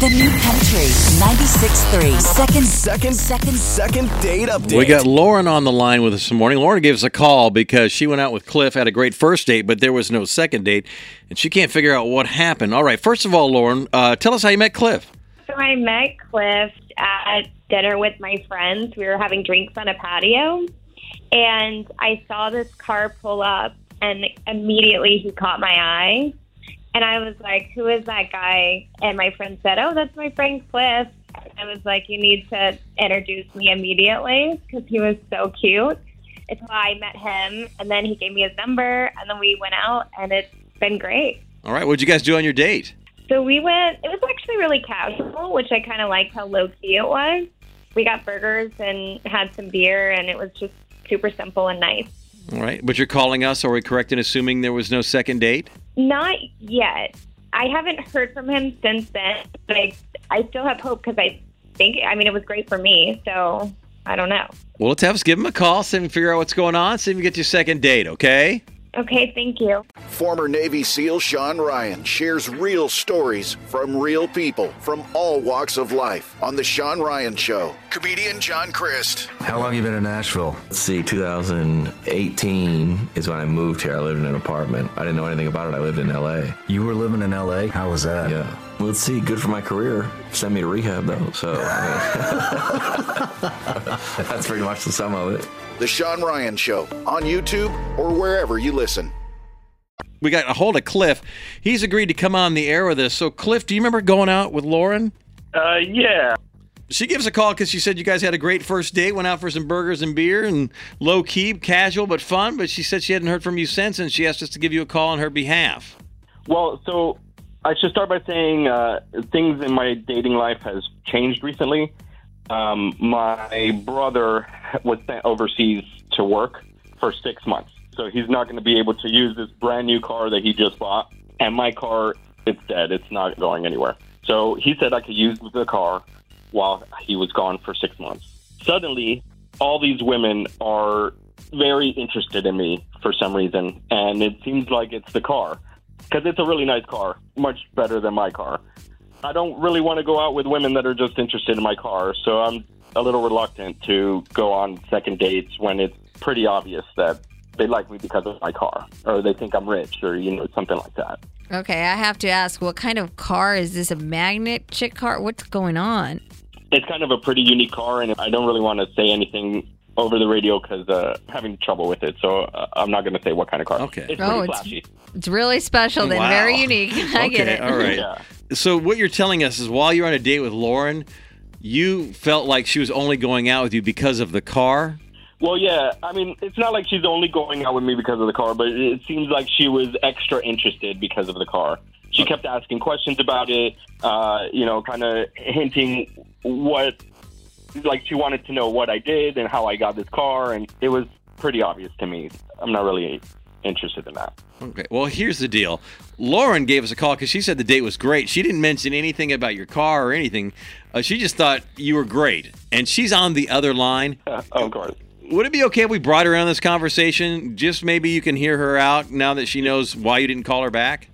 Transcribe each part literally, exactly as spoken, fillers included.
The New Country ninety-six point three. Second, Second, second, second date update. We got Lauren on the line with us this morning. Lauren gave us a call because she went out with Cliff, had a great first date, but there was no second date, and she can't figure out what happened. All right, first of all, Lauren, uh, tell us how you met Cliff. So I met Cliff at dinner with my friends. We were having drinks on a patio, and I saw this car pull up, and immediately he caught my eye. And I was like, who is that guy? And my friend said, oh, that's my friend Cliff. I was like, you need to introduce me immediately because he was so cute. It's why I met him. And then he gave me his number, and then we went out, and it's been great. All right, what'd you guys do on your date? So we went, it was actually really casual, which I kind of liked how low-key it was. We got burgers and had some beer, and it was just super simple and nice. All right, but you're calling us. Are we correct in assuming there was no second date? Not yet. I haven't heard from him since then, but I, I still have hope because I think, I mean, it was great for me, so I don't know. Well, let's have us give him a call, see if we can figure out what's going on, see if we can get your second date, okay? Okay, thank you. Former Navy SEAL Sean Ryan shares real stories from real people from all walks of life on The Sean Ryan Show. Comedian John Crist. How long have you been in Nashville? Let's see, two thousand eighteen is when I moved here. I lived in an apartment. I didn't know anything about it. I lived in L A. You were living in L A? How was that? Yeah. Well, let's see, good for my career. Sent me to rehab, though, so I mean, that's pretty much the sum of it. The Sean Ryan Show on YouTube or wherever you listen. We got a hold of Cliff. He's agreed to come on the air with us. So, Cliff, do you remember going out with Lauren? Uh, yeah. She gives a call because she said you guys had a great first date, went out for some burgers and beer, and low-key, casual, but fun. But she said she hadn't heard from you since, and she asked us to give you a call on her behalf. Well, so I should start by saying uh, things in my dating life has changed recently. Um, my brother was sent overseas to work for six months. So he's not going to be able to use this brand new car that he just bought. And my car, it's dead. It's not going anywhere. So he said I could use the car while he was gone for six months. Suddenly, all these women are very interested in me for some reason. And it seems like it's the car. Because it's a really nice car, much better than my car. I don't really want to go out with women that are just interested in my car, so I'm a little reluctant to go on second dates when it's pretty obvious that they like me because of my car, or they think I'm rich, or, you know, something like that. Okay, I have to ask, what kind of car is this? A magnet chick car? What's going on? It's kind of a pretty unique car, and I don't really want to say anything over the radio because uh, I'm having trouble with it, so uh, I'm not going to say what kind of car. Okay. It's oh, pretty it's, flashy. It's really special, then Wow. very unique. I okay, get it. all right. Yeah. So what you're telling us is while you're on a date with Lauren, you felt like she was only going out with you because of the car? Well, yeah. I mean, it's not like she's only going out with me because of the car, but it seems like she was extra interested because of the car. She kept asking questions about it, uh, you know, kind of hinting what, like she wanted to know what I did and how I got this car, and it was pretty obvious to me. I'm not really interested in that. Okay, well, here's the deal. Lauren gave us a call because she said the date was great. She didn't mention anything about your car or anything. Uh, she just thought you were great, and she's on the other line. Uh, of course. Would it be okay if we brought her on this conversation? Just maybe you can hear her out now that she knows why you didn't call her back?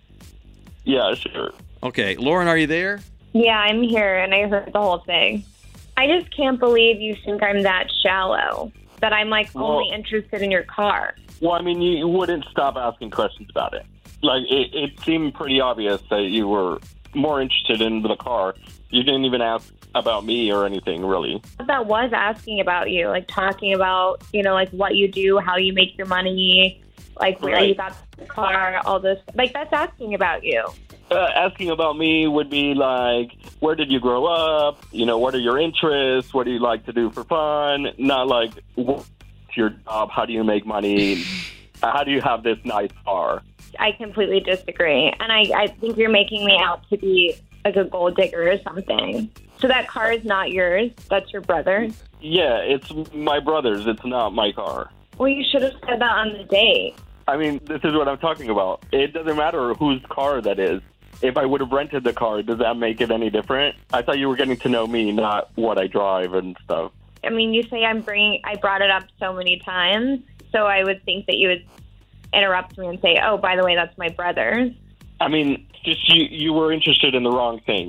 Yeah, sure. Okay, Lauren, are you there? Yeah, I'm here, and I heard the whole thing. I just can't believe you think I'm that shallow, that I'm, like, Well, only interested in your car. Well, I mean, you wouldn't stop asking questions about it. Like, it, it seemed pretty obvious that you were more interested in the car. You didn't even ask about me or anything, really. That was asking about you, like talking about, you know, like what you do, how you make your money, like where Right. you got the car, all this. Like, that's asking about you. Uh, asking about me would be like, where did you grow up? You know, what are your interests? What do you like to do for fun? Not like, what's your job? How do you make money? How do you have this nice car? I completely disagree. And I, I think you're making me out to be like a gold digger or something. So that car is not yours. That's your brother's. Yeah, it's my brother's. It's not my car. Well, you should have said that on the date. I mean, this is what I'm talking about. It doesn't matter whose car that is. If I would have rented the car, does that make it any different? I thought you were getting to know me, not what I drive and stuff. I mean, you say I'm bringing, I brought it up so many times, so I would think that you would interrupt me and say, oh, by the way, that's my brother's. I mean, just you, you were interested in the wrong things.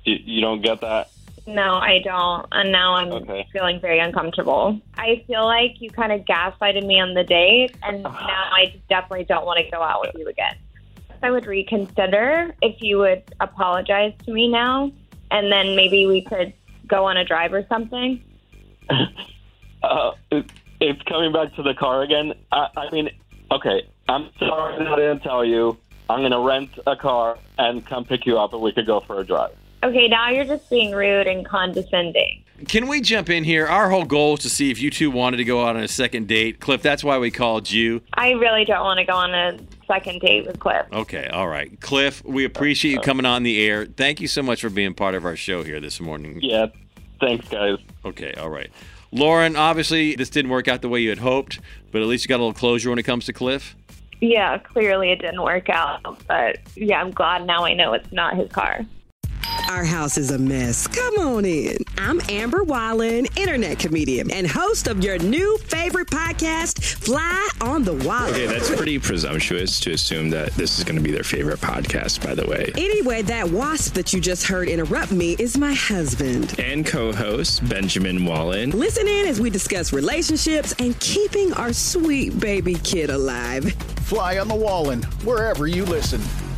You, you don't get that? No, I don't. And now I'm Okay. feeling very uncomfortable. I feel like you kind of gaslighted me on the date, and now I definitely don't want to go out with you again. I would reconsider if you would apologize to me now, and then maybe we could go on a drive or something. Uh, it, it's coming back to the car again. I, I mean, okay, I'm sorry that I didn't tell you. I'm going to rent a car and come pick you up, and we could go for a drive. Okay, now you're just being rude and condescending. Can we jump in here? Our whole goal is to see if you two wanted to go out on a second date. Cliff, that's why we called you. I really don't want to go on a second date with Cliff. Okay, all right. Cliff, we appreciate you coming on the air. Thank you so much for being part of our show here this morning. Yeah, thanks, guys. Okay, all right. Lauren, obviously this didn't work out the way you had hoped, but at least you got a little closure when it comes to Cliff. Yeah, clearly it didn't work out, but yeah, I'm glad now I know it's not his car. Our house is a mess. Come on in. I'm Amber Wallen, internet comedian and host of your new favorite podcast, Fly on the Wall. Okay, that's pretty presumptuous to assume that this is going to be their favorite podcast, by the way. Anyway, that wasp that you just heard interrupt me is my husband. And co-host, Benjamin Wallen. Listen in as we discuss relationships and keeping our sweet baby kid alive. Fly on the Wallin, wherever you listen.